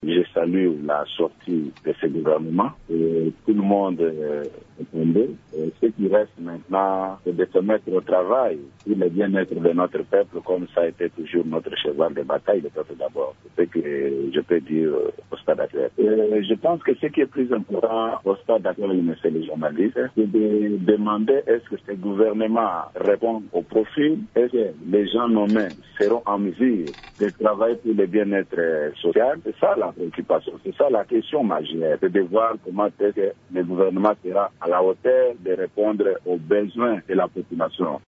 Je salue la sortie de ce gouvernement et tout le monde est tombé. Ce qui reste maintenant, c'est de se mettre au travail pour le bien-être de notre peuple, comme ça a été toujours notre cheval de bataille, le peuple d'abord. C'est ce que je peux dire au stade actuel. Je pense que ce qui est plus important au stade actuel, monsieur les journalistes, c'est de demander est-ce que ce gouvernement répond au profil, est-ce que les gens nommés seront en mesure de travailler pour le bien-être social. C'est ça la préoccupation, c'est ça la question majeure, c'est de voir comment est-ce que le gouvernement sera à la hauteur de répondre aux besoins de la population.